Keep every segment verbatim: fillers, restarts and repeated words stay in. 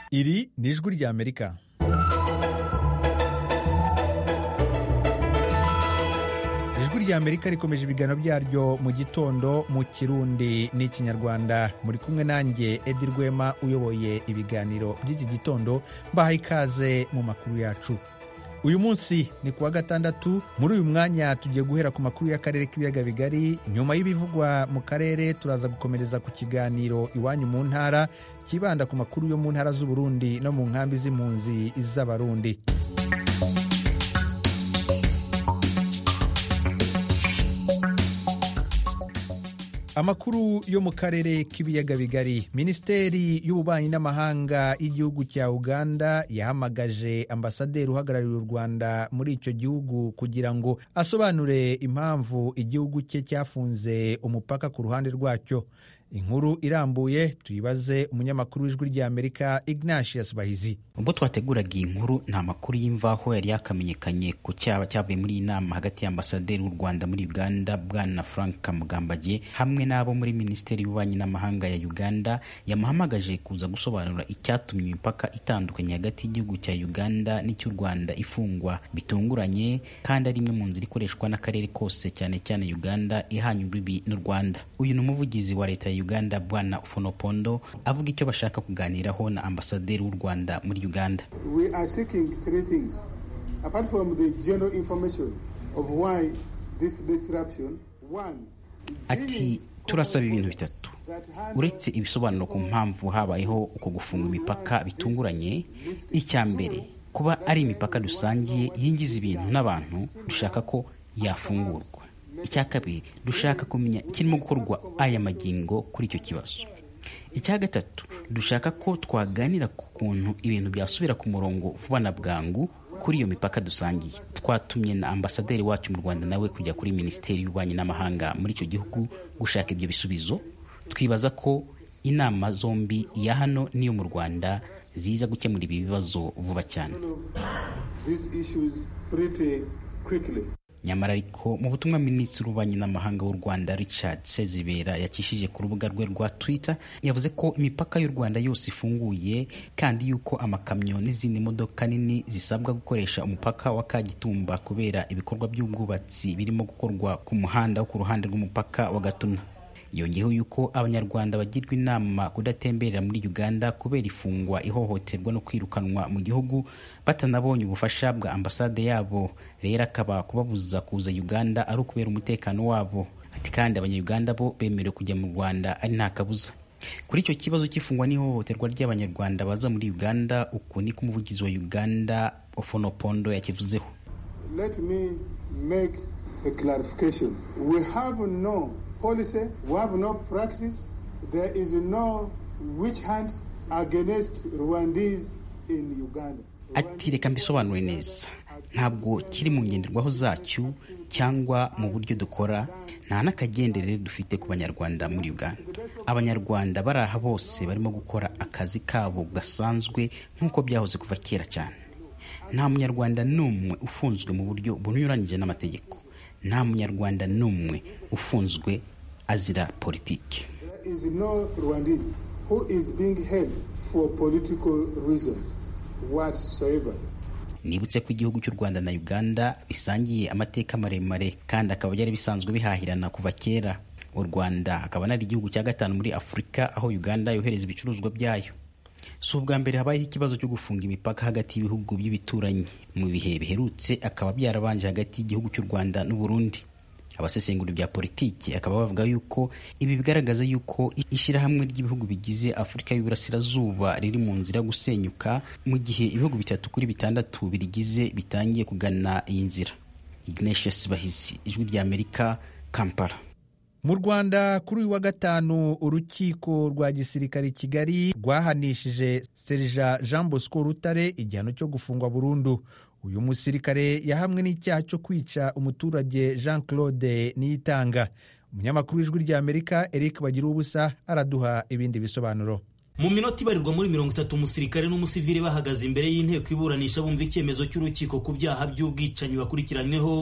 Iri ni ijwi ry'Amerika. Ijwi ry'Amerika rikomeje ibiganiro byaryo mu gitondo mu Kirundi n'Ikinyarwanda. Muri kumwe nanjye Edi Rwema uyoboye ibiganiro by'iki gitondo, mbahaye ikaze mu makuru yacu. Uyu munsi ni kuwa gatandatu. Muri uyu mwanya tugiye guhera ku makuru y'akarere k'ibiyaga bigari. Nyuma y'ibivugwa mu karere turaza gukomereza ku kiganiro Iwanyu mu ntara kibanda ku makuru yo mu ntara z'u Burundi no mu nkambi z'impunzi z'Abarundi. Amakuru yo mu karere k'ibiyaga bigari. Minisiteri y'Ububanyi n'Amahanga y'igihugu cya Uganda yahamagaje ambasaderi uhagarariye u Rwanda muri icyo gihugu kugira ngo asobanure impamvu igihugu cye cyafunze umupaka ku ruhande rwacyo. Inkuru irambuye tuyibaze umunyamakuru w'ijwi ry'Amerika Ignatius Bahizi. Ubwo twateguraga iyi nkuru nta makuru y'imvaho yari yakamenyekanye ku cyaba cyavuye muri iyi nama hagati y'ambasaderi w'u Rwanda muri Uganda Bwana Frank Mugambage hamwe n'abo muri Minisiteri y'Ububanyi n'Amahanga ya Uganda yamuhamagaje kuza gusobanura icyatumye imipaka itandukanye hagati y'igihugu cya Uganda n'icy'u Rwanda ifungwa bitunguranye kandi ari imwe mu nzira ikoreshwa n'akarere kose cyane cyane Uganda ihanye urubibi n'u Rwanda. Uyu ni umuvugizi wa leta ya Uganda Bwana Ufonopondo avuga icyo bashaka kuganiraho na ambasaderi w'u Rwanda muri Uganda. We are seeking three things apart from the general information of why this disruption. One, ati turasaba ibintu bitatu uretse ibisobanuro ku mpamvu habayeho uko gufunga imipaka bitunguranye. Icya mbere, kuba ari imipaka dusangiye yingiza ibintu n'abantu, dushaka ko yafungurwa. Icya kabiri, dushaka kumenya kirimo gukorwa aya magingo kuri icyo kibazo. Icya gatatu, dushaka ko twaganira ku kuntu ibintu byasubira ku murongo vuba na bwangu kuri iyo mipaka dusangiye. Twatumye na ambasaderi wacu mu Rwanda nawe kujya kuri Minisiteri y'Ububanyi n'Amahanga muri icyo gihugu gushaka ibyo bisubizo. Twibaza ko inama zombi ya hano n'iyo mu Rwanda ziza gukemura ibi bibazo vuba cyane. Nyamara ariko mu butumwa Minisitiri w'Ububanyi n'Amahanga w'u Rwanda Richard Sezibera yakishije ku rubuga rwe rwa Twitter yavuze ko imipaka y'u Rwanda yose ifunguye kandi yuko amakamyo n'izindi modoka nini zisabwa gukoresha umupaka wa Kagitumba kubera ibikorwa by'ubwubatsi birimo gukorwa ku muhanda wo ku ruhande rw'umupaka wa Gatuna. Yongeyeho yuko abanyarwanda bagirwa inama kudatemberera muri Uganda kubera ifungwa, ihohoterwa no kwirukanwa mu gihugu batanabonye ubufasha bwa ambasade yabo. Rero akaba kubabuza kuza Uganda ari ukubera umutekano wabo. Ati kandi abanyarwanda bo bemerewe kujya mu Rwanda ari nta kabuza. Kuri icyo kibazo cy'ifungwa n'ihohoterwa ry'abanyarwanda baza muri Uganda, uko niko umuvugizi wa Uganda Ofonopondo yakivuzeho. Let me make a clarification. We have no policy, we have no practice, there is no witch hunt against Rwandese in Uganda. Ati reka mbisobanure neza, ntabwo kiri mu ngenderwaho zacyo cyangwa mu buryo dukora, nta n'akagenderere dufite ku banyarwanda muri Uganda. Abanyarwanda bari aha bose barimo gukora akazi kabo gasanzwe nk'uko byahoze kuva kera cyane. Nta munyarwanda n'umwe ufunzwe mu buryo bunyuranyije n'amategeko. Nta munyarwanda n'umwe ufunzwe azira politiki. There is no Rwandese who is being held for political reasons whatsoever. Nibutse ko igihugu cy'u Rwanda na Uganda bisangiye amateka maremare kandi akaba byari bisanzwe bihahirana kuva kera. U Rwanda akaba ari igihugu cya gatanu muri Afurika aho Uganda yohereza ibicuruzwa byayo. Si ubwa mbere habayeho ikibazo cyo gufunga imipaka hagati y'ibihugu by'ibituranyi. Mu bihe biherutse akaba byarabanje hagati y'igihugu cy'u Rwanda n'u Burundi. Abasesengura bya politiki akaba bavuga yuko ibi bigaragaza yuko ishyirahamwe ry'ibihugu bigize Afurika y'Uburasirazuba riri mu nzira gusenyuka mu gihe ibihugu bitatu kuri bitandatu birigize bitangiye kugana iyi nzira. Ignatius Bahizi, Ijwi ry'Amerika, Kampala. Mu Rwanda kuri uyu wa gatanu urukiko rwa gisirikare i Kigali rwahanishije Serija Jean Bosco Rutare igihano cyo gufungwa burundu. Uyu musirikare yahamwe n'icyaha cyo kwica umuturage Jean Claude Niyitanga. Umunyamakuru w'Ijwi ry'Amerika Eric Bagirubusa araduha ibindi bisobanuro. Mu minota ibarirwa muri mirongo itatu umusirikare n'umusivile bahagaze imbere y'inteko iburanisha bumva icyemezo cy'urukiko ku byaha by'ubwicanyi bakurikiranyweho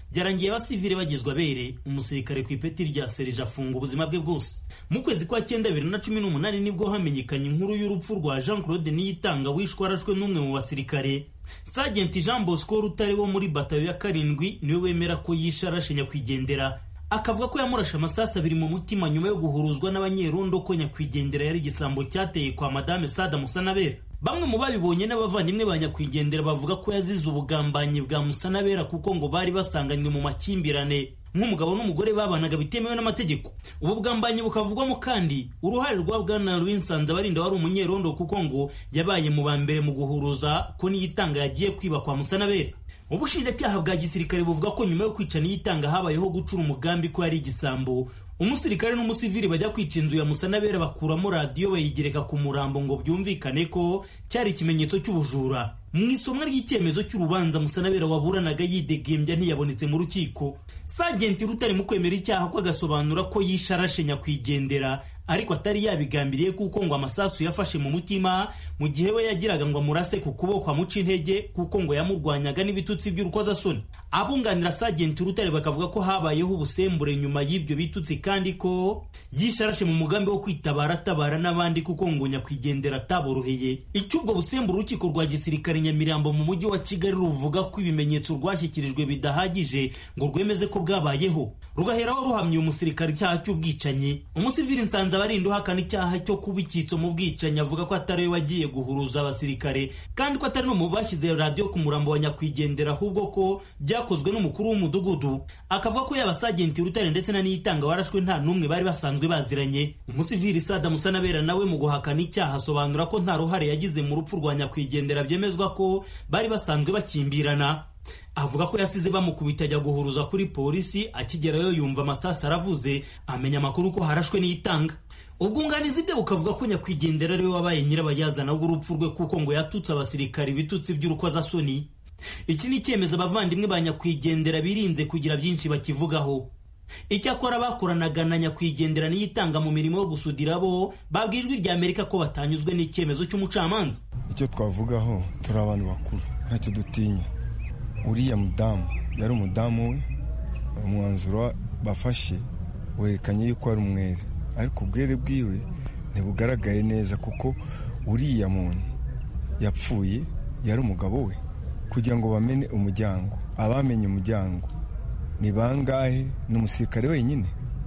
byarangiye abasivile bagizwe abere. Umusirikare ku ipeti rya serija afunga ubuzima bwe bwose. Mu kwezi kwa cyenda bibiri na cumi n'umunani nibwo hamenyekanye inkuru y'urupfu rwa Jean Claude Niyitanga wishwe arashwe n'umwe mu basirikare. Sergeant Jean Bosco Rutare wo muri batayo ya karindwi niwe wemera ko yishe arashe nyakwigendera, akavuga ko yamurashe amasasu abiri mu mutima nyuma yo guhuruzwa n'abanyerondo ko nyakwigendera yari igisambo cyateye kwa Madame Sada Musanabera. Bamwe mu babibonye n'abavandimwe ba nyakwigendera bavuga ko yazize ubugambanyi bwa Musanabera kuko ngo bari basanganywe mu makimbirane nk'umugabo n'umugore babanaga bitemewe n'amategeko. Ubu bugambanyi bukavugwamo kandi uruhare rwa Bwana Rwinsanze Barinda wari umunyerondo kuko ngo yabaye mu bambere mu guhuruza ko Niyitanga yagiye kwiba kwa Musanabera. Ubushinjacyaha bwa gisirikare buvuga ko nyuma yo kwica Niyitanga habayeho gucura umugambi ko yari igisambo. Umusirikare n'umusivili bajya kwica inzu ya Musanabera bakuramo radiyo bayigereka ku murambo ngo byumvikane ko cyari ikimenyetso cy'ubujura. Mu isomwa ry'icyemezo cy'urubanza Musanabera waburanaga yidegembya ntiyabonetse mu rukiko. Sergeant Rutare mu kwemera icyaha ko agasobanura ko yishe arashe nyakwigendera ariko atari yabigambiriye kuko ngo amasasu yafashe mu mutima mu gihe we yagiraga ngo amurase ku kuboko amuca intege kuko ngo yamurwanyaga n'ibitutsi by'urukozasoni. Abunganira Sergeant Rutare bakavuga ko habayeho ubusembure nyuma y'ibyo bitutsi kandi ko yishe arashe mu mugambi wo kwitabara atabara n'abandi kuko ngo nyakwigendera ataboroheye. Icyubwo busembure urukiko rwa gisirikare Nyamirambo mu mujyi wa Kigali ruvuga ko ibimenyetso rwashyikirijwe bidahagije ngo rwemeze ko bwabayeho, rugaheraho ruhamye umusirikare icyaha cy'ubwicanyi. Umusivili Nsanze Barinda uhakana icyaha cyo kuba icyitso mu bwicanyi avuga ko atari we wagiye guhuruza abasirikare kandi ko atari no mu bashyize radiyo ku murambo wa nyakwigendera ahubwo ko byakozwe n'umukuru w'umudugudu. Akavuga ko yaba Sergeant Rutare ndetse na Niyitanga warashwe nta n'umwe bari basanzwe baziranye. Umusivili Sada Musanabera nawe mu guhakana icyaha asobanura ko nta ruhare yagize mu rupfu rwa nyakwigendera byemezwa ko bari basanzwe bakimbirana. Avuga ko yasize bamukubita ajya guhuruza kuri polisi, akigerayo yumva amasasu aravuze amenya amakuru ko harashwe Niyitanga. Ubwunganizi bwe bukavuga ko nyakwigendera ariwe wabaye nyirabayazana w'urupfu rwe kuko ngo yatutse abasirikari ibitutsi by'urukozasoni. Iki ni icyemezo abavandimwe ba nyakwigendera birinze kugira byinshi bakivugaho. Icyakora bakoranaga na nyakwigendera Niyitanga mu mirimo yo gusudira bo babwijwe rya Amerika ko batanyuzwe n'icyemezo cy'umucamanza. Icyo twavugaho turi abantu bakuru ntacyo dutinya. Uriya mudamu yari umudamu we, umwanzuro bafashe werekanye yuko ari umwere ariko ubwere bwiwe ntibugaragaye neza kuko uriya muntu yapfuye yari umugabo we. Kugira ngo bamenye umuryango, abamenye umuryango ni bangahe? N'umusirikare wenyine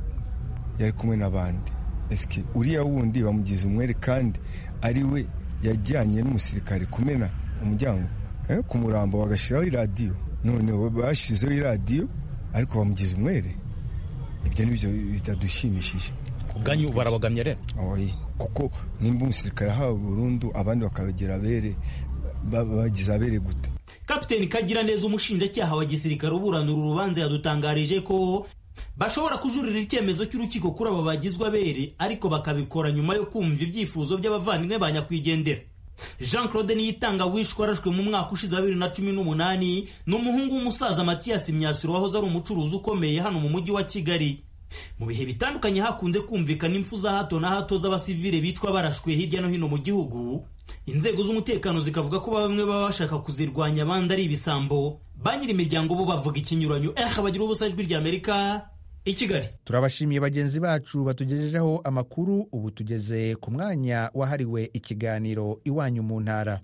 yari kumwe n'abandi. Eske uriya wundi bamugize umwere kandi ari we yajyanye n'umusirikare kumena umuryango eh, ku murambo bagashiraho iradiyo, none bashizeho iradiyo ariko bamugize umwere? Ibyo nibyo bitadushimishije. Kubwanyu barabagamye rero? Oyi, kuko nimba umusirikare ahawe burundu abandi bakabagira abere, bagize abere gute? Kapiteni Kagira neza umushinjacyaha wa gisirikare uburanura urubanza yadutangarije ko bashobora kujurira icyemezo cy'urukiko kuri aba bagizwe abere ariko bakabikora nyuma yo kumva ibyifuzo by'abavandimwe ba nyakwigendera. Jean Claude Niyitanga wishwe arashwe mu mwaka ushize wa bibiri na cumi n'umunani ni umuhungu w'umusaza Mathias Myasiro wahoze ari umucuruzi ukomeye hano mu mujyi wa Kigali. Mu bihe bitandukanye hakunze kumvikana impfu za hato na hato z'abasivile bicwa barashwe hirya no hino mu gihugu. Inzego z'umutekano zikavuga ko bamwe baba bashaka kuzirwanya abandi ari ibisambo. Ba nyiri imiryango bo bavuga ikinyuranyo. Eh bagira ubusa ijwi rya Amerika i Kigali. Turabashimiye bagenzi bacu batugejejeho amakuru. Ubu tugeze ku mwanya wahariwe ikiganiro Iwanyu mu Ntara.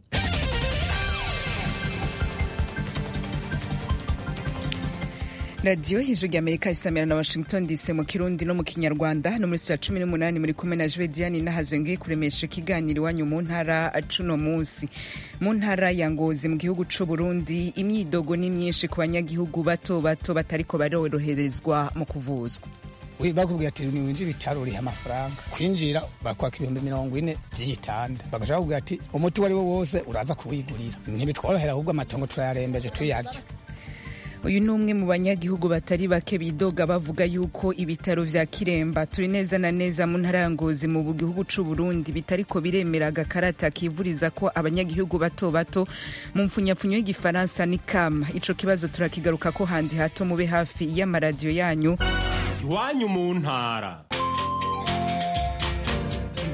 Radio Ijwi rya Amerika isamira na Washington D C mu Kirundi no mu Kinyarwanda no muri cumi n'umunani muri kumwe na Jwediani nahazwe ngiye kuremesha ikiganiro Iwanyu mu Ntara cuno munsi. Mu ntara ya Ngozi mu gihugu c'u Burundi imyidogo ni myinshi ku banyagihugu bato bato batariko baroroherezwa mu kuvuzwa. We bakubwiye ati ni winjira bitaro uri amafaranga kwinjira bakwaka ibihumbi mirongo ine by'igitanda bagashaka kubwira ati umuti wari wo wose uraza kuwigurira ntibitworohera ahubwo amatongo turayarembeje tuyarya. Uyu ni umwe mu banyagihugu batari bake bidoga bavuga yuko ibitaro vya Kiremba turi neza na neza mu ntara ya Ngozi mu gihugu c'u Burundi bitariko biremera agakarata kivuriza ko abanyagihugu bato bato mu mfunyapfunyo y'igifaransa ni kama. Ico kibazo turakigaruka ko handi hato mube hafi y'amaradiyo yanyu. Iwanyu mu Ntara.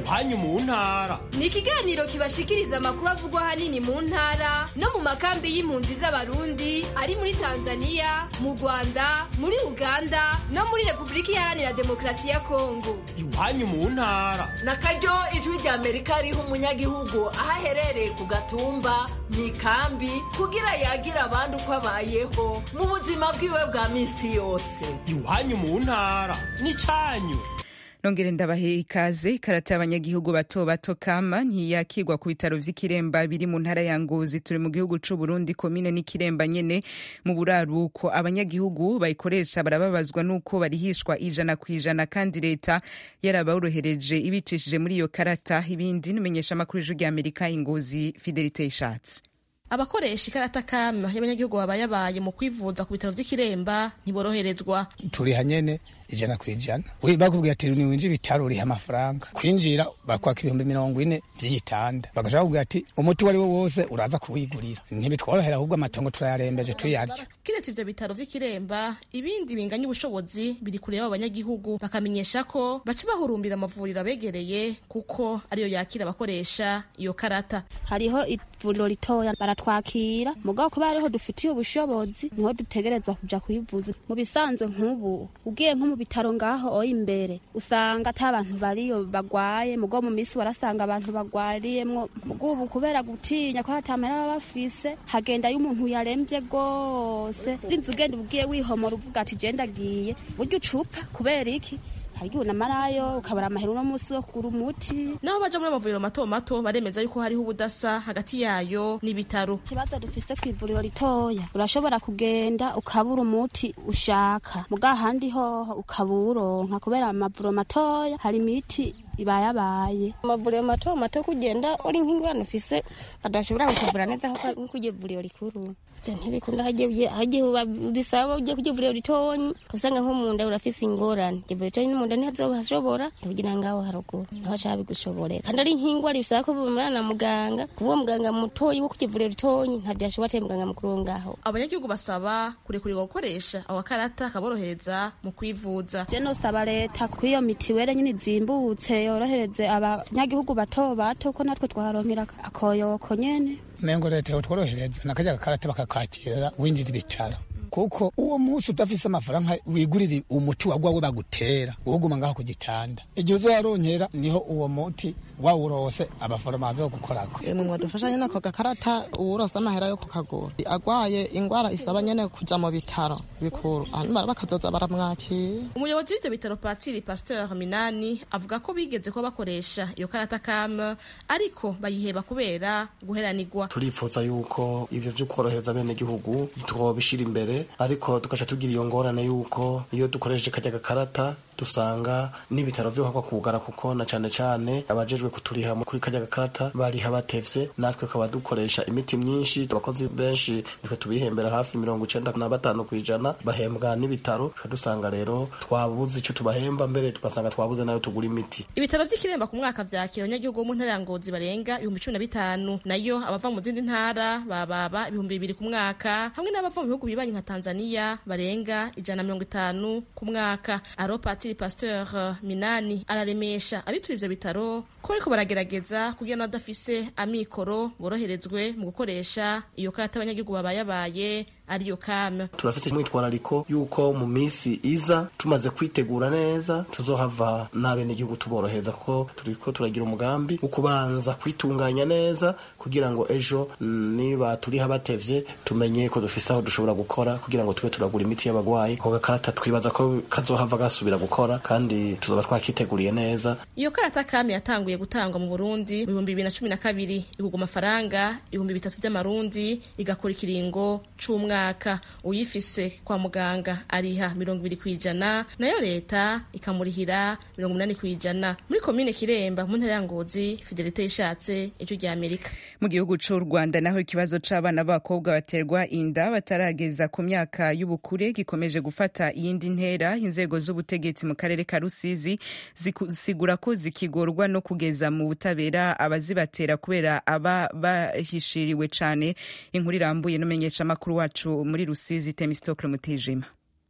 iwanyu mu ntara. Ni ikiganiro kibashikiriza amakuru avugwa hanini mu ntara no mu makambi y'impunzi z'abarundi ari muri Tanzania, mu Rwanda, muri Uganda no muri Republika Iharanira Demokarasi ya Kongo. Iwanyu mu ntara. Nakaryo ijwi rya Amerika riha umunyagihugu aho aherereye ku gatumba mu ikambi kugira yagira abandi uko abayeho mu buzima bwiwe bwa minsi yose. Iwanyu mu ntara n'icyanyu. Nongere ndabahe ikaze. Karata y'abanyagihugu bato bato kama ntiyakigwa ku bitaro vy'Ikiremba biri mu ntara ya Ngozi, turi mu gihugu c'u Burundi, komine n'Ikiremba nyene mu buraruko. Abanyagihugu bayikoresha barababazwa nuko barihishwa ijana kwijana kandi leta yaraborohereje ibicishije muri iyo karata. Ibindi numenyesha amakuru y'ijwi rya Amerika Ingozi, Fidelite Ishatse. Abakoresha ikarata kama y'abanyagihugu babayabaye mu kwivuza ku bitaro vy'Ikiremba ntiboroherezwa. Turi hanyene ijana kwijana. We bakubwiye ati ni winji bitaro uri amafaranga. Kwinjira bakwaka ibihumbi mirongo ine vy'igitanda. Bagashaka kubwira ati umuti wari wo wose uraza kuwigurira. Ntibitworohera ahubwo amatongo turayarembeje tuyarya. Kiretse ivyo bitaro vy'Ikiremba, ibindi binganya ubushobozi biri kure y'abanyagihugu, bakamenyesha ko baca bahurumbira amavuriro abegereye kuko ariyo yakira abakoresha iyo karata. Hariho ivuriro ritoya baratwakira, mugabo kuba ariho dufitiye ubushobozi niho dutegerezwa kuja kwivuza. Mu bisanzwe nk'ubu ugiye nko mu bitaro ngaho oyi imbere usanga ata abantu bariyo bagwaye, mugo mu misi warasanga abantu bagwariyemwo. Mugubu kubera gutinya ko hatamera baba bafise, hagenda y'umuntu yaremvye gose, rinzi ugenda ugiye wihomora uvuga ati je ndagiye, burya ucupa kubera iki hariho namarayo ukabara amahero no musi wo kugura umuti. Naho baje muri amavuriro mato mato baremeza yuko hariho ubudasa hagati yayo n'ibitaro. Kibazo dufise kw'ivuriro ritoya, urashobora kugenda ukabura umuti ushaka, muga handi hoho ukaburonka kubera amavuriro matoya hari imiti ibayabaye. Amavuriro mato mato kugenda uri nk'ingwano ufise adashobora kukuvura neza nko kujye ivuriro rikuru. Ntibikunda hagiye hagiye bisaba ujye kujye ivuriro ritonyi kusanga nko mu nda urafise ingorane, ivuriro ritonyi mu nda ntihazobashobora kugira ngaho haruguru naho ashaka bigushobore, kandi ari nk'ingwa risaba ko bumurana muganga, kuba muganga mutoyi wo kujye ivuriro ritonyi ntabyashobora te muganga mukuru ngaho. Abanyagihugu basaba kurekurira gukoresha abakarata kaborohereza mu kwivuza. Je no saba leta ko iyo mitiwere nyine zimbutse yorohereze abanyagihugu bato bato ko natwe twaronkera akoyoko nyene. Mengo leta yotworohereza nakaja gakarata bakakakira winjira ibitaro, kuko uwo munsi utafise amafaranga wigurira umuti wagwawe bagutera uguma ngaho ku gitanda, igihe uzaronkera niho uwo muti wawurose abaforoma zo gukorako. Emwe mwadufashanye nako gakarata uwurose amahera yo kukagura, agwaye ingwara isaba nyene kuja mu bitaro bikuru hanyuma bakazoza baramwakira. Umuyobozi w'ivyo bitaro Patiri Pasteur Minani avuga ko bigeze ko bakoresha iyo karata kama ariko bayiheba kubera guheranirwa. Turifuza yuko ivyo vyo korohereza bene gihugu twobishira imbere, ariko tugasha tugira iyo ngorane yuko iyo dukoresheje kajya gakarata dusanga n'ibitaro vyo hakwa kugara, kuko na cane cane abajejwe kuturiha kuri kajya gakarata bariha batevye, natwe kaba dukoresha imiti myinshi. Abakozi benshi nitwe tubihembera hafi mirongo icenda na batanu kwijana bahembwa n'ibitaro, dusanga rero twabuze ico tubahemba, mbere tugasanga twabuze nayo tugura imiti. Ibitaro vy'Ikiremba ku mwaka vyakira abanyagihugu bo mu ntara ya Ngozi barenga ibihumbi cumi na bitanu, nayo abava mu zindi ntara bababa ibihumbi bibiri ku mwaka, hamwe n'abava mu bihugu bibanyi nka Tanzania barenga ijana na mirongo itanu ku mwaka. Aro Patiri Pasteur Minani araremesha abituriye ivyo bitaro ko ariko baragerageza kugira n'abadafise amikoro boroherezwe mu gukoresha iyo karata abanyagihugu babayabaye ariyo kame. Turafise mwitwarariko yuko mu misi iza tumaze kwitegura neza tuzohava n'abene igihugu tuborohereza, kuko turiko turagira umugambi wo kubanza kwitunganya neza kugira ngo ejo niba turiha batevye tumenye ko dufise aho dushobora gukora kugira ngo tube turagura imiti y'abagwayi. Ko gakarata twibaza ko kazohava gasubira gukora kandi tuzoba twakiteguriye neza. Iyo karata kame yatanguye gutangwa mu Burundi mu bihumbi bibiri na cumi na kabiri igugwa amafaranga ibihumbi bitatu vy'amarundi, igakora ikiringo c'umwaka. Uyifise kwa muganga ariha mirongo ibiri kwijana, nayo leta ikamurihira mirongo umunani kwijana. Muri komine Kiremba mu ntara ya Ngozi, Fidelite Ishatse, Ijwi rya Amerika. Mu gihugu c'u Rwanda naho ikibazo c'abana b'abakobwa baterwa inda batarageza ku myaka y'ubukure gikomeje gufata iyindi ntera. Inzego z'ubutegetsi mu karere ka Rusizi zisigura ko zikigorwa no kugeza mu butabera abazibatera kubera aba bahishiriwe cane. Inkuru irambuye n'umenyesha makuru wacu muri Rusizi Temistokle Mutijima.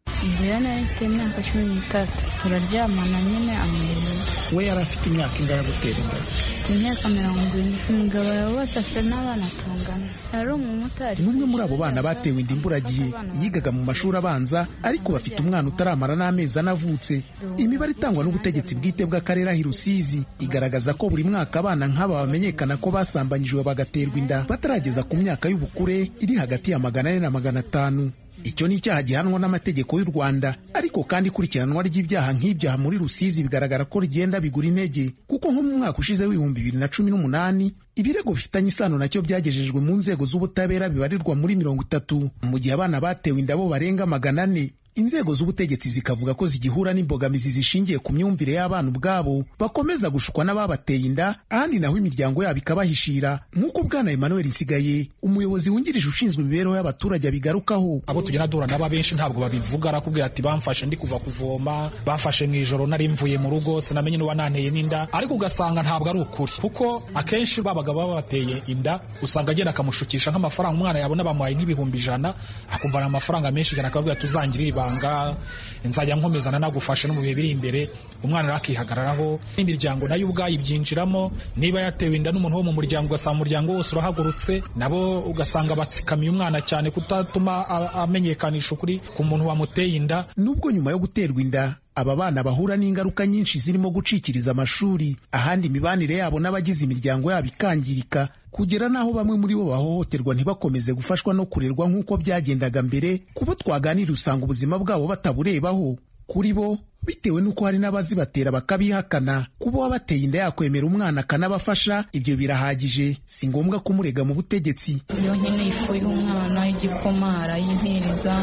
njyewe nari mfite imyaka cumi n'itatu turaryamana nyine amenya. We yari afite imyaka ingahe gutera inda? Afite imyaka mirongo ine. Umugabo yawe bose afite n'abana tungana. Yari umumotari. N'umwe muri abo bana batewe inda imburagihe yigaga mu mashuri abanza ariko bafite umwana utaramara n'amezi anavutse. Imibare itangwa n'ubutegetsi bwite bw'akarere ahi Rusizi igaragaza ko buri mwaka abana nk'aba bamenyekana ko basambanyijwe bagaterwa inda batarageza ku myaka y'ubukure iri hagati ya magana ane na magana atanu. Icyo ni icyaha gihanwa n'amategeko y'u Rwanda, ariko kandi ikurikiranwa ry'ibyaha nk'ibyaha muri Rusizi bigaragara ko rigenda bigura intege, kuko nko mu mwaka ushize w'ibihumbi bibiri na cumi n'umunani ibirego bifitanye isano nacyo byagejejwe mu nzego z'ubutabera bibarirwa muri mirongo itatu, mu gihe abana batewe inda bo barenga magana ane. Inzego z'ubutegetsi zikavuga ko zigihura n'imbogamizi zishingiye ku myumvire y'abana ubwabo bakomeza gushukwa n'ababateye inda, ahandi naho imiryango yabo ikabahishira, nk'uko Bwana Emmanuel Nsigaye umuyobozi wungirije ushinzwe imibereho y'abaturage abigarukaho. Abo tugenda duhura nabo benshi ntabwo babivuga, arakubwira ati bamfashe ndi kuva kuvoma, bafashe mu ijoro nari mvuye mu rugo sinamenye n'uwananteye n'inda, ariko ugasanga ntabwo ari ukuri, kuko akenshi babaga babateye inda usanga agenda akamushukisha nk'amafaranga umwana yabona bamuhaye nk'ibihumbi ijana akumva na amafaranga menshi ijana akabwira tuzangirira ibanga nzajya nkomezana nagufasha no mu bihe biri imbere, umwana rakihagararaho. Imiryango nayo ubwayo ibyinjiramo, niba yatewe inda n'umuntu wo mu muryango ugasanga umuryango wose urahagurutse, nabo ugasanga batsikamiye umwana cyane kutatuma amenyekanisha ukuri ku muntu wamuteye inda. Nubwo nyuma yo guterwa inda aba bana bahura n'ingaruka nyinshi zirimo gucikiriza amashuri, ahandi imibanire yabo n'abagize imiryango yabo ikangirika, kugera n'aho bamwe muri bo bahohoterwa ntibakomeze gufashwa no kurerwa nk'uko byagendaga mbere. Kubo twaganira usanga ubuzima bwabo bataburebaho. Kuri bo bitewe n'uko hari n'abazibatera bakabihakana, kuba wabateye inda yakwemera umwana akanabafasha ibyo birahagije, si ngombwa kumurega mu butegetsi. Iyo nkeneye ifu y'umwana, igikoma arayimpereza,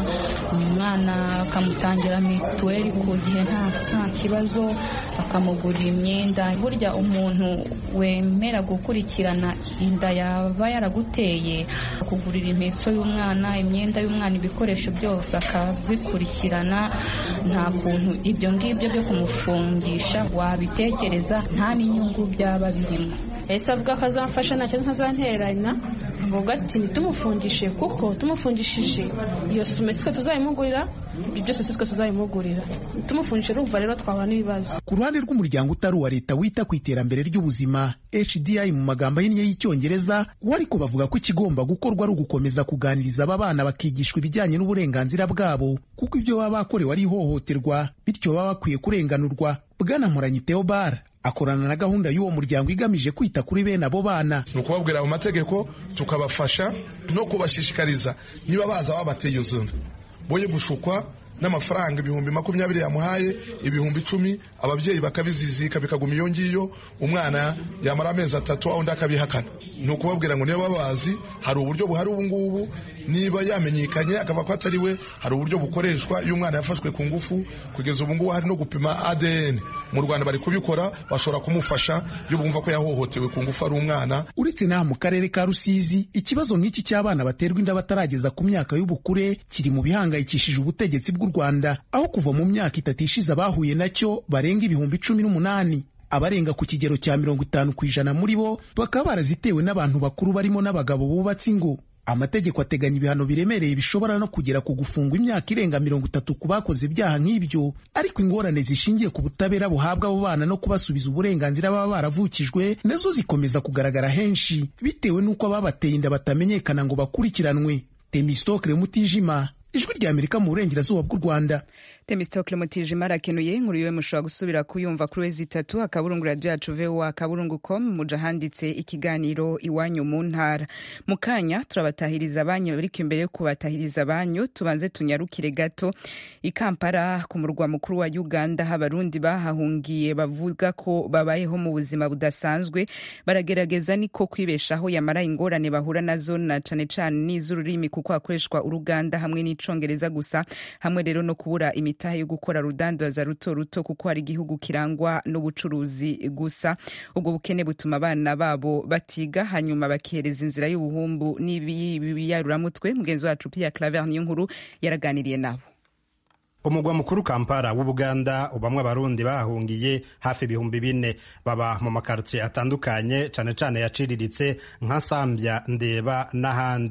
umwana akamutangira mituweli ku gihe nta nta kibazo, akamugurira imyenda. Burya umuntu wemera gukurikirana inda yaba yaraguteye, akugurira impetso y'umwana, imyenda y'umwana, ibikoresho byose akabikurikirana, nta kuntu ibyo ngibyo byo kumufungisha wabitekereza, nta n'inyungu byaba birimo. Ese avuga ko azamfasha ntacyo ntazantererana, avuga ati ntitumufungishe kuko tumufungishije iyo sume siko tuzayimugurira, ibyo byose siko tuzayimugurira, tumufungishije urumva rero twabana n'ibibazo. Ku ruhande rw'umuryango utari uwa leta wita ku iterambere ry'ubuzima H D I mu magambo ahinnye y'Icyongereza, wo ariko bavuga ko ikigomba gukorwa ari ugukomeza kuganiriza aba bana bakigishwa ibijyanye n'uburenganzira bwabo, kuko ibyo baba bakorewe ari ihohoterwa, bityo baba bakwiye kurenganurwa. Bwana Mporanyi Theobald akorana na gahunda y'uwo muryango igamije kwita kuri bene abo bana. Ni ukubabwira mu mategeko, tukabafasha no kubashishikariza niba baza babateye izo nda boye gushukwa n'amafaranga ibihumbi makumyabiri yamuhaye, ibihumbi icumi ababyeyi bakabizizika bikaguma iyo ngiyo, umwana yamara amezi atatu aho ndakabihakana. Ni ukubabwira ngo niba babazi hari uburyo buhari ubu ngubu, niba yamenyekanye akaba ko atari we, hari uburyo bukoreshwa iyo umwana yafashwe ku ngufu. Kugeza ubu ngubu hari no gupima A D N mu Rwanda bari kubikora, bashobora kumufasha iyo bumva ko yahohotewe ku ngufu ari umwana. Uretse naha mu karere ka Rusizi, ikibazo nk'iki cy'abana baterwa inda batarageza ku myaka y'ubukure kiri mu bihangayikishije ubutegetsi bw'u Rwanda, aho kuva mu myaka itatu ishize abahuye nacyo barenga ibihumbi cumi n'umunani. Abarenga ku kigero cya mirongo itanu ku ijana muri bo bakaba barazitewe n'abantu bakuru barimo n'abagabo bubatse ingo. Amategeko ateganya ibihano biremereye bishobora no kugera ku gufungwa imyaka irenga mirongo itatu ku bakoze ibyaha nk'ibyo, ariko ingorane zishingiye ku butabera buhabwa abo bana no kubasubiza uburenganzira baba baravukijwe nazo zikomeza kugaragara henshi, bitewe n'uko ababateye inda batamenyekana ngo bakurikiranwe. Temistokle Mutijima, Ijwi rya Amerika mu burengerazuba bw'u Rwanda. Temistokle Mutijima arakenuye. Inkuru yiwe mushobora gusubira kuyumva kuri wezi itatu akaburungu radio yacu V O A akaburungu com, muja handitse ikiganiro iwanyu mu ntara. Mu kanya turabatahiriza abanyu, ariko imbere yo kubatahiriza abanyu tubanze tunyarukire gato i Kampala ku murwa mukuru wa Uganda. Abarundi bahahungiye bavuga ko babayeho mu buzima budasanzwe, baragerageza niko kwibeshaho yamara ingorane bahura nazo na cane cane n'iz'ururimi, kuko hakoreshwa Uruganda hamwe n'icongereza gusa, hamwe rero no kubura imi tahe yo gukora rudandaza ruto ruto, kuko hari igihugu kirangwa n'ubucuruzi gusa. Ubwo bukene butuma abana babo batiga, hanyuma bakihereza inzira y'ubuhumbu n'ibiyaruramitwe. Mugenzi wacu Pierre Claver niyo nkuru yaraganiriye nabo. Umugwa mukuru Kampala w'Ubuganda ubamwe abarundi bahungiye hafi ibihumbi bine, baba mu makartier atandukanye cane cane yaciriritse nka Sambya, Ndeba n'ahandi.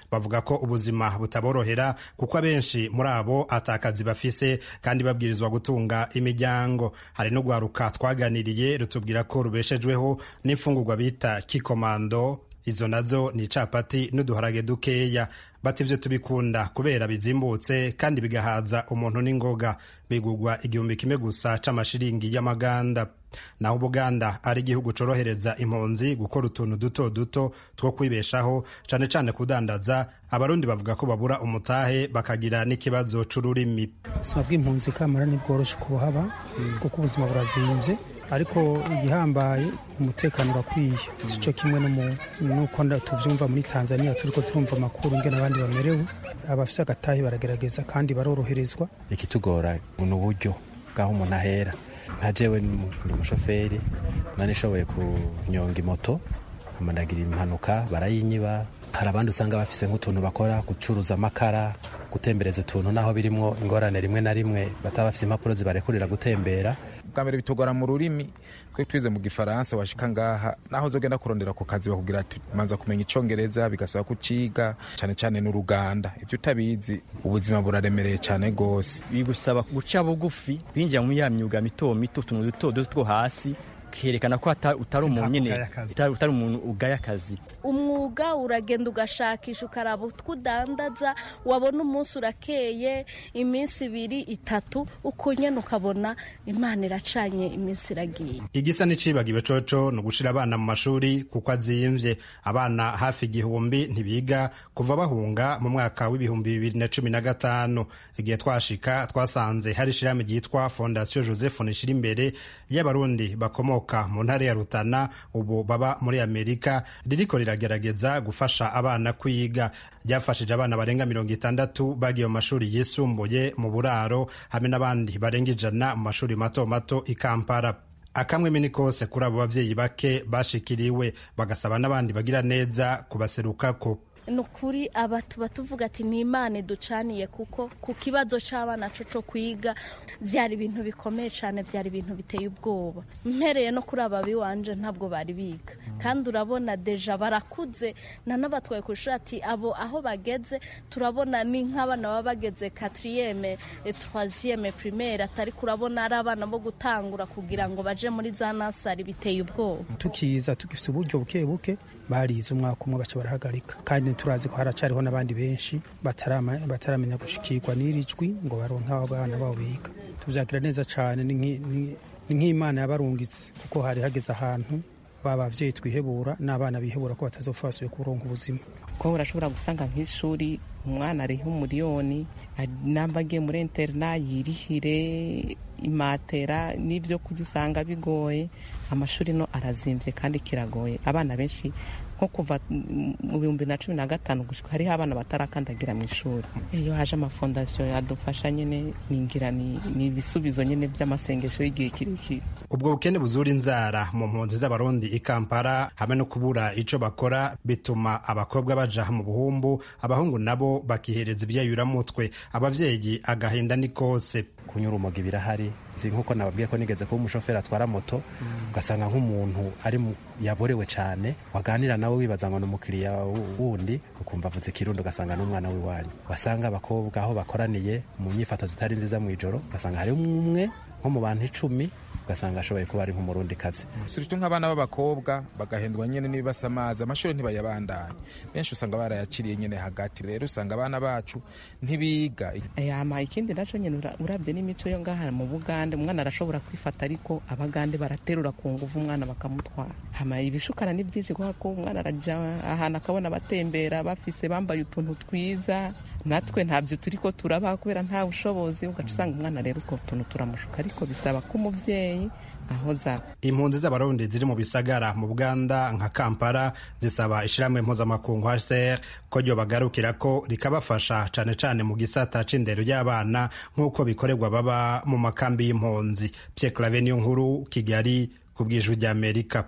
bavuga ko ubuzima butaborohera kuko abenshi muri abo atakazi bafise kandi babwirizwa gutunga imiryango. Hari no gwaruka twaganiriye rutubwira ko rubeshejweho n'imfungurwa bita kikomando, izo nazo ni capati n'uduharage dukeya. Bati ivyo tubikunda kubera bizimbutse kandi bigahaza umuntu n'ingoga. Bigugwa igihumbi kimwe gusa c'amashiringi y'amaganda. Naho Buganda ari igihugu corohereza impunzi gukora utuntu duto duto two kwibeshaho, cane cane kudandaza. Abarundi bavuga ko babura umutahe bakagira n'ikibazo c'ururimi. Ubuzima bw'impunzi kamara ni bworoshe kuhaba kuko ubuzima burazimvye, ariko igihambaye umutekano urakwiye. Sico kimwe nuko tuvyumva muri Tanzania turiko turumva amakuru ngene abandi bamerewe. Abafise agatahe baragerageza kandi baroroherezwa. Ikitugora ni uburyo bw'aho umuntu ahera. Nka jewe ni umushoferi nanishoboye kunyonga imoto amanagira impanuka barayinyiba. Hari abandi usanga bafise nk'utuntu bakora gucuruza amakara, gutembereza utuntu naho birimwo ingorane rimwe na rimwe bataba bafise impapuro zibarekurira gutembera. Bwa mbere bitugora mu rurimi, twe twize mu gifaransa washika ngaha naho uzogenda kurondera ku kazi bakubwira ati manza kumenya icongereza, bigasaba kuciga cyane cyane n'uruganda. Ivyo utabizi ubuzima buraremereye cyane gose, bigusaba guca bugufi binjira mu ya myuga mito mito, utuntu duto duto two hasi kerekana ko utari umuntu nyene utari umuntu ugaya akazi. Umwuga uragenda ugashakisha ukaraba utwudandaza, wabona umunsi urakeye, iminsi ibiri itatu uko nyene ukabona Imana iracanye, iminsi iragiye. Igisa n'icibagiwe coco no gushira abana mu mashuri kuko azimvye. Abana hafi igihumbi ntibiga kuva bahunga mu mwaka w'ibihumbi bibiri na cumi na gatanu. Igihe twashika twasanze hari ishirahamwe ryitwa Fondation Joseph Nishirimbere y'abarundi bakomoka mu ntara ya Rutana, ubu baba muri Amerika, ririko riragerageza gufasha abana kwiga. Ryafashije abana barenga mirongo itandatu bagiye mu mashuri yisumbuye mu buraro, hamwe n'abandi barenga ijana mu mashuri mato mato i Kampala. Akamweme ni kose kuri abo bavyeyi bake bashikiriwe, bagasaba n'abandi bagira neza kubaserukako. Nukuri aba tuba tuvuga ati ni Imana ducaniye, kuko ku kibazo c'abana co co kwiga vyari ibintu bikomeye cane, vyari ibintu biteye ubwoba. Mpereye no kuri aba biwanje ntabwo bari biga, kandi urabona deja barakuze na nabatwaye kushura ati abo aho bageze turabona ni nk'abana baba bageze quatrième et troisième primaire, atari kurabona ari abana bo gutangura kugira ngo baje muri za nasari, biteye ubwoba. Tukiza tugifite uburyo buke buke barize umwaka umwe baca barahagarika, kandi turazi ko haracariho n'abandi benshi bataramenya gushikirwa n'irijwi ngo baronke abana babo biga. Tuvyakira neza cane, ni nk'Imana yabarungitse, kuko hari hageze ahantu baba bavyeyi twihebura n'abana bihebura ko batazofasuye kuronka ubuzima. Ko urashobora gusanga nk'ishuri umwana ariho umuriyoni, namba agiye muri interna yirihire imatera n'ibyo kurya usanga bigoye. Amashuri no arazimvye kandi kiragoye. Abana benshi nko kuva mu bihumbi na cumi na gatanu gushika hariho abana batarakandagira mu ishuri. Iyo haje amafondasiyo yadufasha nyene ningira ni ibisubizo nyene by'amasengesho y'igihe kirekire. Ubwo bukene buzura inzara mu mpunzi z'abarundi i Kampala, hamwe no kubura ico bakora, bituma abakobwa baja mu buhumbu, abahungu nabo bakihereza ibyayuramutwe. Abavyeyi agahinda ni kose. Kunyura umogi birahari, zi nkuko nababwiye ko nigeze kuba umushoferi atwara moto, ugasanga nk'umuntu ari yaborewe cane, waganira nawe wibaza ngo n'umukiriya wundi, ukumva avuze kirundo ugasanga n'umwana w'iwanyu. Wasanga abakobwa aho bakoraniye mu nyifato zitari nziza mu ijoro, ugasanga hari umwe nko mu bantu icumi ugasanga ashoboye kuba ari nk'umurundi kazi. Sirtu nk'abana b'abakobwa bagahendwa nyene n'ibibasamaza, amashuri ntibayabandanye, benshi usanga barayakiriye nyene hagati. Rero usanga abana bacu ntibiga. Yama ikindi naco nyene urabye n'imico yo ngaha mu Bugande, umwana arashobora kwifata, ariko abagande baraterura ku nguvu umwana bakamutwara. Hama ibishukana ni byinshi, kuko umwana araja ahantu akabona batembera bafise bambaye utuntu twiza, natwe ntabyo turiko turaba kubera nta bushobozi, ugaca usanga umwana rero utwo tuntu turamushuka, ariko bisaba ko umuvyeyi aho za. Impunzi z'abarundi ziri mu bisagara mu Buganda nka Kampala zisaba ishiramwe mpuzamakungu H C R ko ryo bagarukira ko rikabafasha cane cane mu gisata c'indero y'abana nk'uko bikorerwa baba mu makambi y'impunzi. Pierre Claver niyo nkuru, Kigali, ku bw'ijwi ry'Amerika.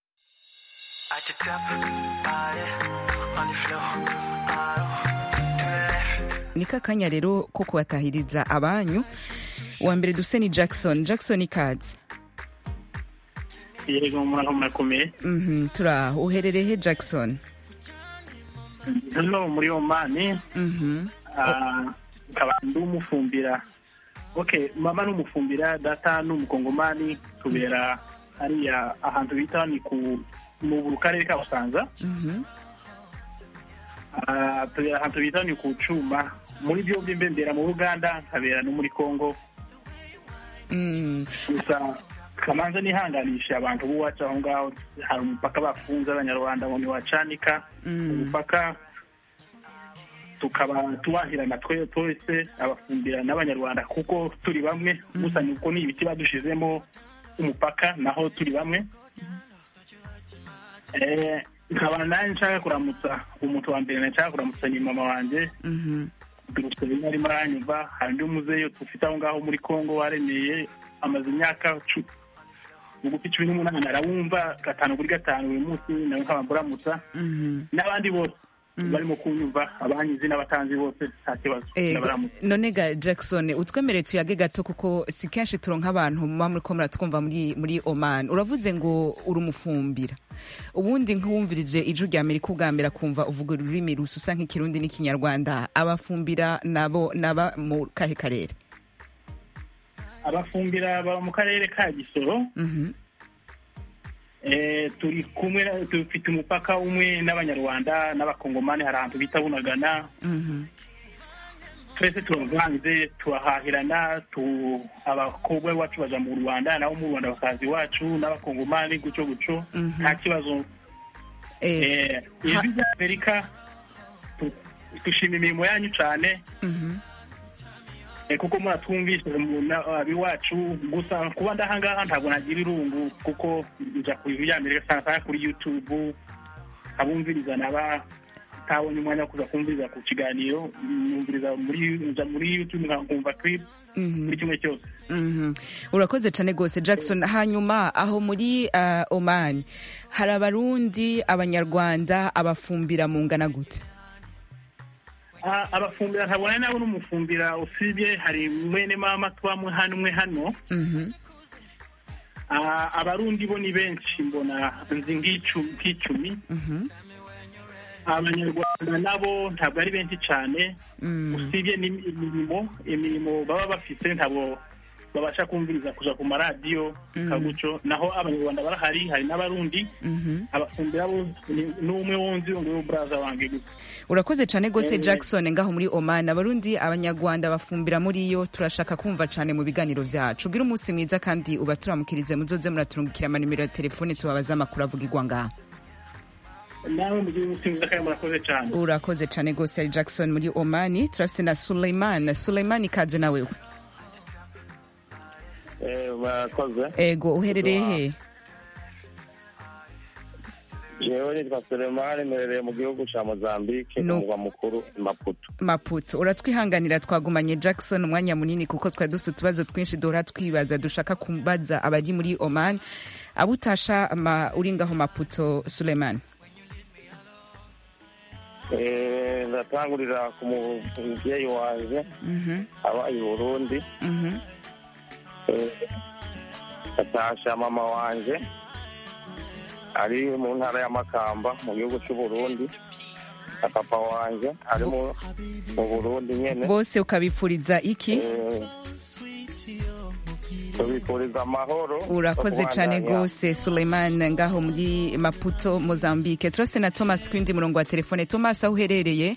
Nika kanya rero ko kubatahiriza abanyu. Wa mbere duse ni Jackson. Jackson ikaze. Yego muraho murakomeye. Mhm, turaho. Uherereye he Jackson? hano muri Omani nkaba ndi umufumbira. Okay, mama ni umufumbira, data ni umukongomani, tubera hariya ahantu bita ni ku mu karere ka Busanza. Tubera ahantu bita ni ku Cuma, muri byo by'imbembera mu Uganda, nkabera no muri Congo. Gusa kamanza nihanganisha abantu buwacu aho ngaho, hari umupaka bafunze abanyarwanda ngo niwacanika umupaka, tukaba tuwahirana twe twese abafumbira n'abanyarwanda kuko turi bamwe. Gusa nuko ni ibiti badushizemo umupaka naho turi bamwe. Eh, nkaba nanje nshaka kuramutsa umuntu wa mbere, nshaka kuramutsa ni mama wanje. Turutse bari maranyumva, hari ndi umuzeyo tufite aho ngaho muri Kongo waremeye amaze imyaka ugufi cumi n'umunani, arawumva gatanu kuri gatanu buri munsi, nawe nkaba mburamutsa n'abandi bose barimo kunyumva, abanyizi n'abatanzi bose nta kibazo. None ga Jackson, utwemereye tuyage gato kuko si kenshi turonka abantu muba muriko muratwumva muri muri Oman. Uravuze ngo uri umufumbira, ubundi nk'uwumvirije ijwi rya Amerika ugambira kumva uvuga ururimi rususa nk'ikirundi n'ikinyarwanda, abafumbira nabo naba mu kahe karere? Abafumbira baba mu karere ka Gisoro. Eh, turi kumwe, dufite umupaka umwe n'abanyarwanda n'abakongomani, hari ahantu bita Bunagana. Twese turanze turahahirana, tu abakobwa bacu baja mu Rwanda nabo mu Rwanda bakazi wacu n'abakongomani guco guco, nta kibazo. Eh, ibi bya Amerika tushima imirimo yanyu cyane. Kuko muratwumvise abiwacu, gusa kuba ndahangaha ntabwo nagira irungu kuko nja ku ijwi rya Amerika sana kuri YouTube, abumviriza naba tabonye umwanya wo kuza kumviriza ku kiganiro, numviriza muri muri YouTube nkumva clip muri kimwe cyose. Urakoze cyane gose Jackson. Hanyuma aho muri uh, Oman hari abarundi, abanyarwanda, abafumbira mu ngana gute? Abafumbira ntabona nabo n'umufumbira usibye hari mwene mama twamwe hano umwe hano. Abarundi bo ni benshi, mbona nzi nk'icumi. Abanyarwanda nabo ntabwo ari benshi cyane, usibye n'imirimo imirimo baba bafite ntabwo babasha kumviriza kuja ku maradiyo kaguco. Naho abanyarwanda barahari, hari n'abarundi. Abafumbira bo n'umwe wonzi ngo braza wange gusa. Urakoze cyane gose Jackson ngaho muri Oman. Abarundi, abanyarwanda bafumbira muri yo turashaka kumva cyane mu biganiro byacu. Ugira umunsi mwiza kandi ubaturamukirize, muzoze muraturungikira amanimero ya telefone tubabaza amakuru avugirwa ngaha. Nawe mugiye musinza kandi murakoze cyane. Urakoze cyane gose Jackson muri Oman. Turafise na Suleiman. Suleiman ikaze nawe. Eh, bakoze. Ego, uherereye he? Jewe nitwa Suleiman, mperereye mu gihugu ca Mozambique, mu mugwa mukuru Maputo. Maputo. Uratwihanganira twagumanye Jackson umwanya munini kuko twari dufite utubazo twinshi duhora twibaza, dushaka kumbaza abaji muri Oman. Abutasha ma uri ngaho Maputo, Suleiman. Eh, ndatangurira ku muvyeyi wanje aba i Burundi. Atasha mama wanje ari mu ntara ya Makamba mu gihugu cy'u Burundi, na papa wanje ari mu Burundi nyene. Bose ukabipfuriza iki? Tubipfuriza amahoro. Urakoze cyane gose Suleiman ngaho muri Maputo, Mozambique. Turose na Thomas kwindi murongo wa telefone. Thomas, aho uherereye?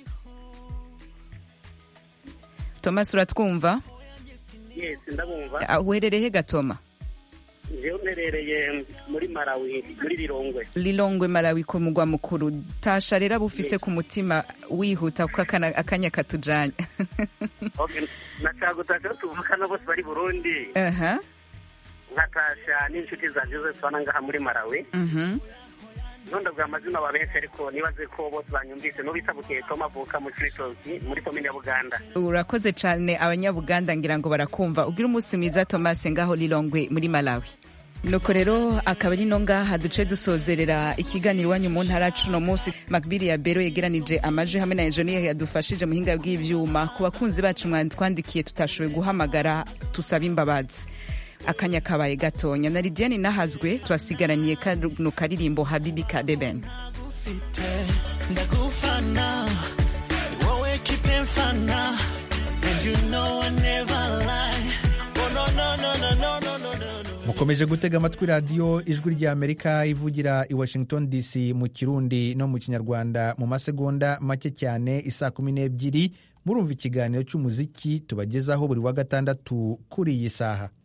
Thomas, uratwumva? Yes, ndabumva. Uherereye Gatoma? Jewe mperereye muri Malawi, muri Lilongwe. Lilongwe, Malawi, ku mugwa mukuru. Tasha rero bufise ku mutima wihuta kuko akanya katujanye. Okay, nacagutasha tuvukana bose bari Burundi. Aha. Natasha n'inshuti zanje zose bana ngaha muri Malawi. Mhm. Nonda bwa mazina babense ariko nibaze ko bose banyumvise no bitabukiye Toma avuka mu Cibitoki muri komine ya Buganda. Urakoze cyane abanyabuganda, ngira ngo barakumva. Ugira umunsi mwiza Thomas ngaho Lilongwe muri Malawi. Nuko rero akaba ari no ngaha duce dusozerera ikiganiro wanyu mu ntara cuno munsi. Makbiri ya Bero yegeranije amaje hamwe na engineer yadufashije muhinga bw'ivyuma. Ku bakunzi bacu mwandikwandikiye tutashoboye guhamagara, tusaba imbabazi. Akanya kabaye gatonya. Na Lidiane Nahazwe twasigaraniye kano karirimbo Habibi Kadeben. mfana wowe kipe mfana and you know I never lie. Oh no no no no no no no no. mukomeje gutega amatwi radiyo ijwi ry'Amerika ivugira i Washington D C mu Kirundi no mu Kinyarwanda. Mu masegonda make cyane isaa kumi n'ebyiri murumva ikiganiro cy'umuziki tubagezaho buri wa gatandatu kuri iyi saha.